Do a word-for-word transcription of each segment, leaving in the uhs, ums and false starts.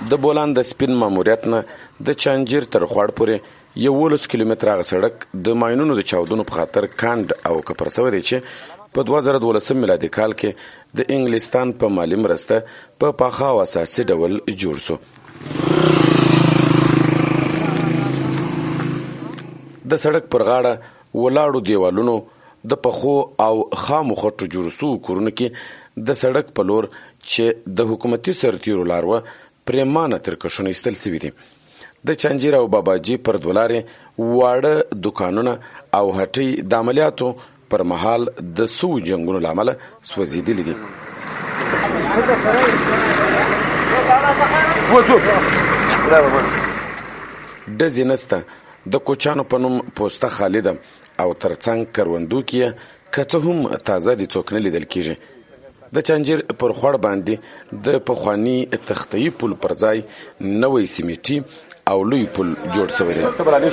د بولان د سپین ماموریت نه د چانجیر تر خوړ پورې یولس کیلومتره هغه سړک د ماینونو د چاودنو په خاطر کاند او کپر شوی دی چې په دوه زره دولسم میلادي کال کې د انګلستان په مالی مرسته په پاخه او اساسي ډول جوړ شو. د سړک پر غاړه ولاړو دیوالونو د پخو او خامو خټو جوړ شو کورونه کې د سړک په لور چې د حکومتي سرتیرو لار وه پرېمانه ترکشونه ایستل سوي دي. د چانجیر او باباجي پر دولارې واړه دوکانونه او هټۍ د عملیاتو پر مهال د سو جنګونو له امله سوځېدلي دي. ډزې نسته. د کوچانو په نوم پوسته خالي ده او ترڅنګ کروندو کې که څه هم تازه دي څوک نه لیدل کېږي. د چانجیر پر خوړ باندې د پخواني تخته‌یي پل پر ځای نوی سیمټي او لوی پل جوړ شوی دی.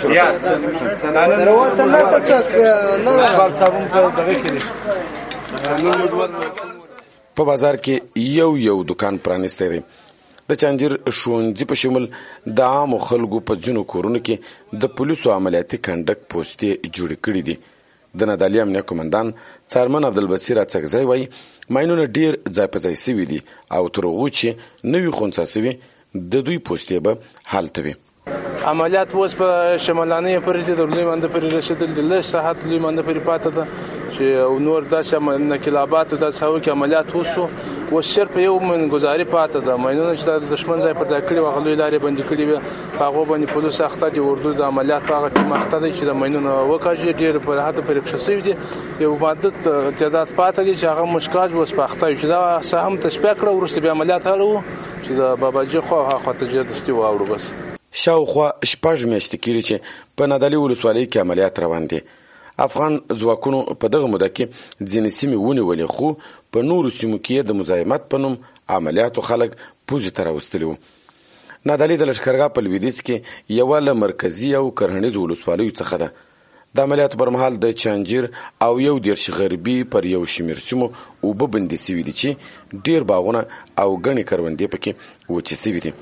په بازار کې یو یو دکان پرانیستی دی. د چانجیر ښوونځي په شمول د عامو خلکو په ځینو کورونو کې د پولیسو عملیاتي کنډک پوستې جوړې کړي دي. د نادعلي امنیه قومندان څارمن عبدالبصیر اڅکزی وایي ماینونه ډیر ځای په ځای سوي دي او تر هغو چې نه وي خنثی سوي د دوی پوستې به هلته وي. عملیات اوس په شمالانۍ پورې دي، د لوی منده پورې رسېدل دي، لږ ساحت لوی منده پورې پاته ده چې نور داسې نقلابات او داسې هغو کې عملیات وسو. اوس صرف یو منګزاري پاته ده. ماینونه چې د دښمن ځای پر ځای کړي وو، هغه لویې لارې بندې کړي وې، په هغو باندې پولیس اخته دي. اردو د عملیات په هغه ټیم اخته دی چې د ماینونه وکاږي. ډېر په راحته پرې کښه شوي دي. یو محدود تعداد پاته دي چې هغه مشکاج اوس په اخته وي چې دا سهم تشبیه کړه. وروسته بیا عملیات اړوو چې د باباجي خوا هاخوا ته ډېر دستي واوړو. بس شاوخوا شپږ میاشتې کېږي چې په نادعلي ولسوالۍ کې عملیات روان دي. افغان ځواکونو په دغه موده کې ځینې سیمې ونیولې، خو په نورو سیمو کې د مزاحمت په نوم عملیاتو خلک پوزې ته راوستلي وو. نادعلي د لښکرګاه په لویدیځ کې یوه له مرکزي او کرهنیزو ولسوالیو څخه ده. د عملیاتو پر مهال د چانجیر او یو دېرش غربي پر یو شمېر سیمو اوبه بندې سوي دي چې ډېر باغونه او ګڼې کروندې پکې وچې سوي دي.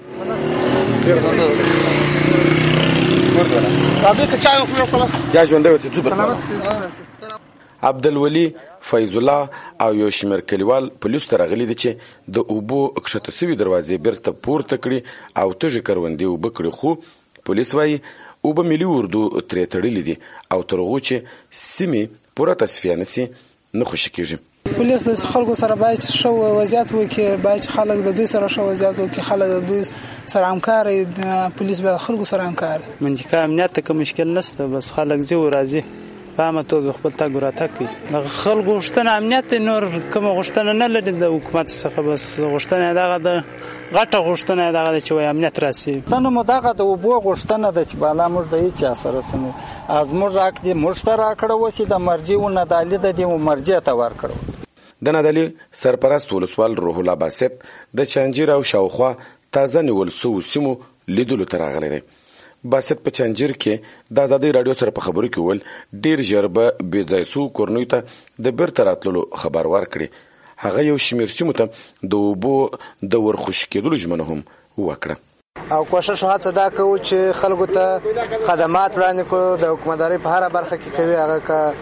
عبدالولي، فیض الله او یو شمېر کلیوال پولیسو ته راغلي دي چې د اوبو کښته سوي دروازې بیرته پورته کړي او تږې کروندې اوبه کړي، خو پولیس وایي اوبه ملي اردو ترې تړلي دي او تر هغو چې سیمې پوره تصفیه نسي نه خوشي کېږي. پولیس د خلکو سره باید ښه وضعیت وکړي، باید خلک د دوی سره ښه وضعیت وکړي، خلک د دوی سره همکار وي. پولیس باید خلکو سره همکار وي. منطقه امنیت ته که مشکل نشته، بس خلک ځي او راځي په عامه توګه خپل تګ راتګ کوي. د خلکو غوښتنه امنیت دی، نور کومه غوښتنه نه لري د حکومت څخه. بس غوښتنه دغه د غټه غوښتنه دغه ده چې وایي امنیت راسي. نو مو دغه د اوبو غوښتنه ده چې بالا موږ د هېچا سره څه نه از موږ حق دی موږ ته راکړه وسي د مرجع و نادعلي د دې مرجع ته ورکړو. د نادعلي سرپرست ولسوال روح الله باسط د چانجیر او شاوخوا تازه نیول سوو سیمو لیدلو ته راغلی دی. باسط په چانجیر کې د ازادۍ راډیو سره په خبرو کې وویل ډېر ژر به بې ځای سوو کورنیو ته د بیرته راتللو خبر ورکړي. هغه یو شمېر سیمو ته د اوبو د ورخوشي کېدلو ژمنه هم وکړه. او کوشش هڅه دا کوو چې خلکو ته خدمات وړاندې کړو. د حکومتدارۍ په هره برخه کې کوي، هغه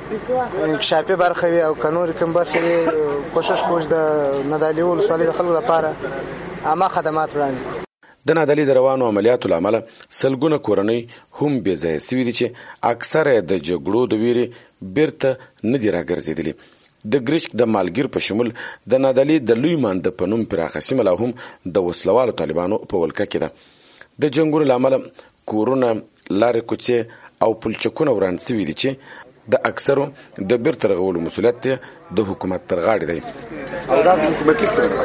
که انکشافي برخه وي او که نورې کوم برخې وي، کوشش کوو چې د نادعلي ولسوالۍ د خلکو لپاره عامه خدمات وړاندې کړو. د نادعلي د روانو عملیاتو له امله سلګونه کورنۍ هم بې ځایه سوي دي چې اکثره یې د جګړو د ویرې بیرته نه دي راګرځېدلي. د ګرشک د مالګیر په شمول د نادعلي د لوی مانده په نوم پراخه سیمه لا هم د وسلوالو طالبانو په ولکه کې ده. د جنګونو له امله کورونه، لارې کوڅې او پلچکونه وران سوي دي چې د اکثرو د بیرته رغولو مسؤلیت د حکومت تر غاړې دی. او دا حکومتي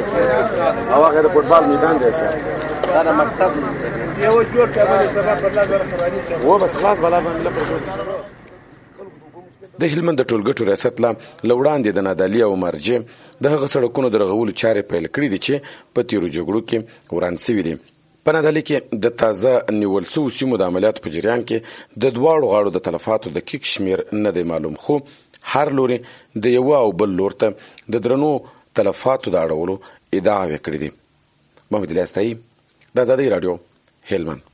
سیمه او هغه د فوټبال میدان دی دا د مکتب یو جوړ کړل سبا په لږ ورخواني و بس خلاص بلا باندې لپاره. د هلمند د ټولګټو ریاست لا لوړاندې د نادعلي او مرجع د هغه سړکونو د رغولو چارې پیل کړي دي چې په تیرو جګړو کې وران سوي دي. په نادعلي کې د تازه نیول سوو سیمو د عملیاتو په جریان کې د دواړو غاړو د تلفاتو د کیک شمیر نه دی معلوم، خو هر لوري د یوه او بل لور ته د درنو تلفاتو د اړولو ادعاوې کړې دي. محمد الیاس تایي، د ازادي رادیو هلمند.